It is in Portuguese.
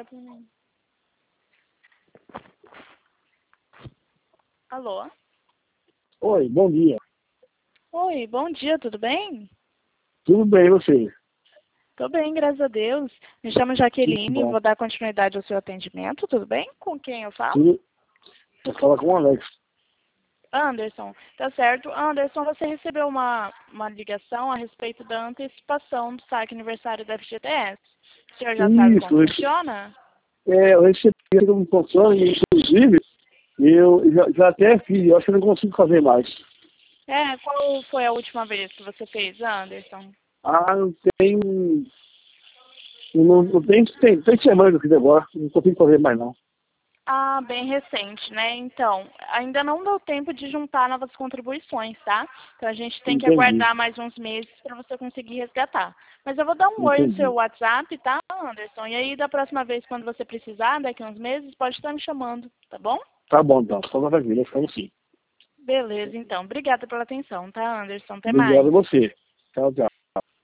agora pra mim. Alô? Oi, bom dia. Oi, bom dia, tudo bem? Tudo bem, e você? Tô bem, graças a Deus. Me chamo Muito Jaqueline, bom. vou dar continuidade ao seu atendimento, tudo bem? Com quem eu falo? Tudo... Vou falar com o Alex. Anderson, tá certo. Anderson, você recebeu uma ligação a respeito da antecipação do saque aniversário da FGTS. O senhor já sabe Isso, como funciona? eu recebi um console, inclusive, eu já até fiz, eu acho que eu não consigo fazer mais. Qual foi a última vez que você fez, Anderson? Não tem. Não tem semana que eu fiz agora, não consigo fazer mais não. Ah, bem recente, né? Então, ainda não deu tempo de juntar novas contribuições, tá? Então a gente tem que Entendi, aguardar mais uns meses para você conseguir resgatar. Mas eu vou dar um oi no seu entendi. WhatsApp, tá, Anderson? E aí, da próxima vez, quando você precisar, daqui a uns meses, pode estar me chamando, tá bom? Tá bom então, só maravilha, ficamos sim. Beleza, então. Obrigada pela atenção, tá, Anderson? Até Obrigado a mais. você. Tchau, tchau.